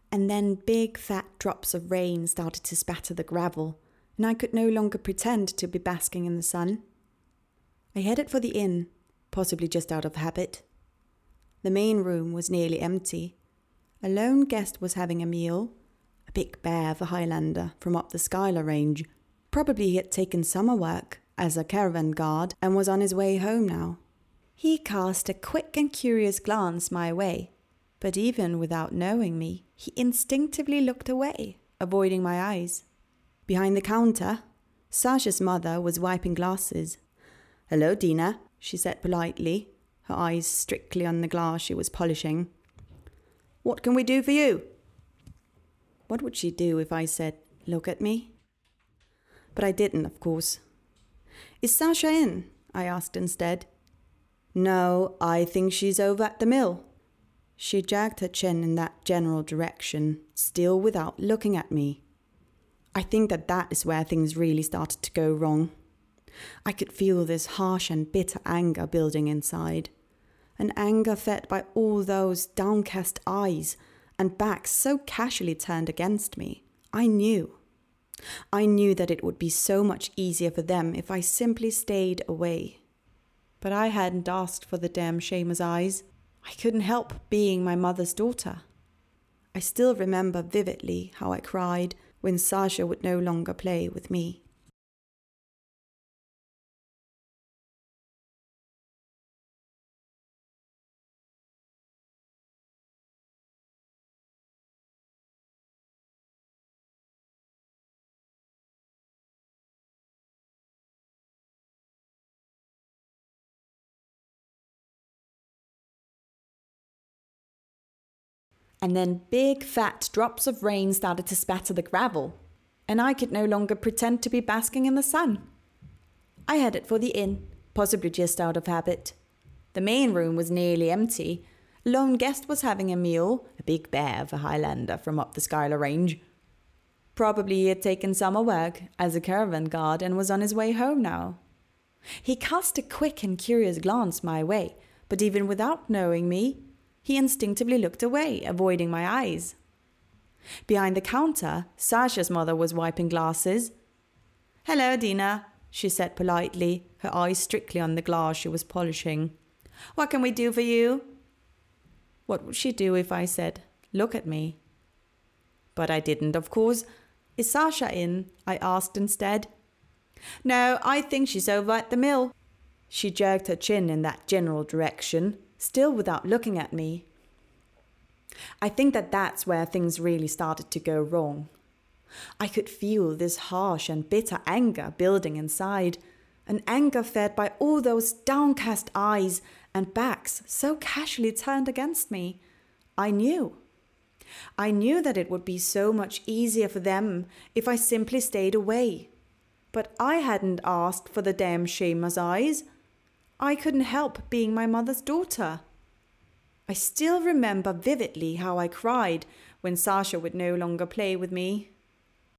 And then big fat drops of rain started to spatter the gravel, and I could no longer pretend to be basking in the sun. I headed for the inn, possibly just out of habit. The main room was nearly empty. A lone guest was having a meal, a big bear of a Highlander from up the Skylar range. Probably he had taken summer work as a caravan guard and was on his way home now. He cast a quick and curious glance my way, but even without knowing me, he instinctively looked away, avoiding my eyes. Behind the counter, Sasha's mother was wiping glasses. "Hello, Dina," she said politely, her eyes strictly on the glass she was polishing. "What can we do for you?" What would she do if I said, "Look at me"? But I didn't, of course. "Is Sasha in?" I asked instead. "No, I think she's over at the mill." She jerked her chin in that general direction, still without looking at me. I think that is where things really started to go wrong. I could feel this harsh and bitter anger building inside. An anger fed by all those downcast eyes and backs so casually turned against me. I knew that it would be so much easier for them if I simply stayed away. But I hadn't asked for the damn shamer's eyes. I couldn't help being my mother's daughter. I still remember vividly how I cried when Sasha would no longer play with me. And then big fat drops of rain started to spatter the gravel, and I could no longer pretend to be basking in the sun. I headed for the inn, possibly just out of habit. The main room was nearly empty. A lone guest was having a meal, a big bear of a Highlander from up the Skylar range. Probably he had taken summer work as a caravan guard and was on his way home now. He cast a quick and curious glance my way, but even without knowing me, he instinctively looked away, avoiding my eyes. Behind the counter, Sasha's mother was wiping glasses. "Hello, Dina," she said politely, her eyes strictly on the glass she was polishing. "What can we do for you?" What would she do if I said, "Look at me"? But I didn't, of course. "Is Sasha in?" I asked instead. "No, I think she's over at the mill." She jerked her chin in that general direction, still without looking at me. I think that's where things really started to go wrong. I could feel this harsh and bitter anger building inside, an anger fed by all those downcast eyes and backs so casually turned against me. I knew that it would be so much easier for them if I simply stayed away. But I hadn't asked for the damn shamer's eyes. I couldn't help being my mother's daughter. I still remember vividly how I cried when Sasha would no longer play with me.